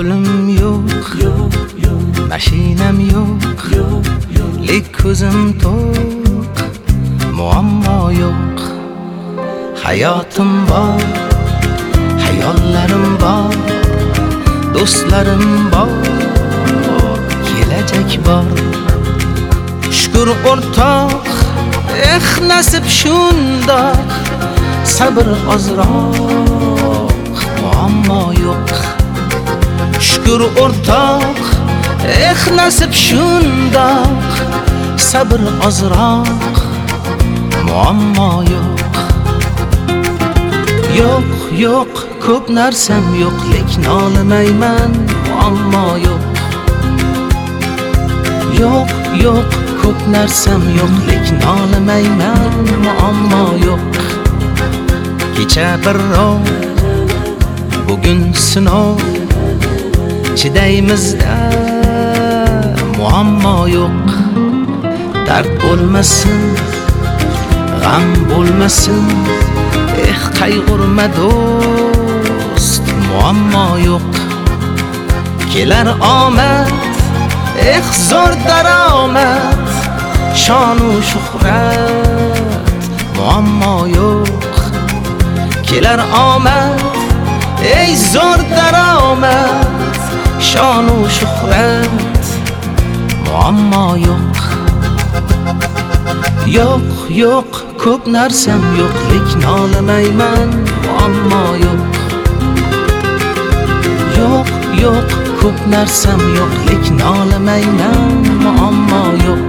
pulim yo'q, mashinam yo'q, lek ko'zim to'q, muammo yo'q. Hayotim bor, hayollarim bor, do'stlarim bor, kelajak bor. Shukr o'rtoq, nasib shundoq, sabr ozroq, muammo yo'q. Shukr o'rtoq, nasib shundoq, sabr ozroq, muammo yo'q. Yo'q, ko'p narsam yo'q, lekin olmayman, muammo yo'q. Yo'q, ko'p narsam yo'q, lekin olmayman, muammo yo'q. Kecha birrov, bugun sinov, chidaymizda, muammo yo'q. Dard bo'lmasin, g'am bo'lmasin, qayg'urma do'st, muammo yo'q. Kelar omad, zo'r daromad, shonu shuhrat, muammo yo'q. Kelar omad, zo'r daromad, shonu shuhrat, muammo yo'q. Yo'q, ko'p narsam yo'q, lekin olmayman, muammo yo'q. Yo'q, ko'p narsam yo'q, lekin olmayman, muammo yo'q.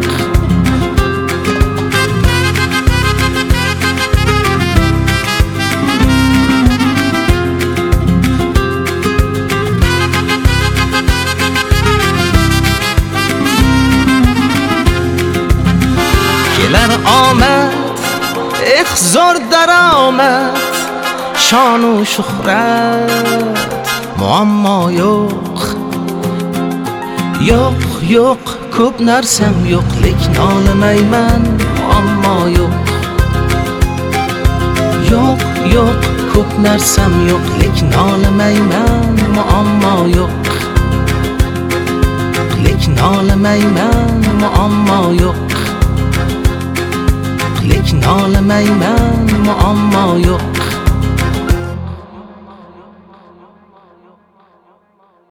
Kelar omad, zo'r daromad, shonu shuhrat, muammo yo'q. Yo'q, ko'p narsam yo'q, lekin olmayman, muammo yo'q. Yo'q, ko'p narsam yo'q, lekin olmayman, muammo yo'q. Lekin olmayman, muammo yo'q. Lekin olmayman, muammo yo'q.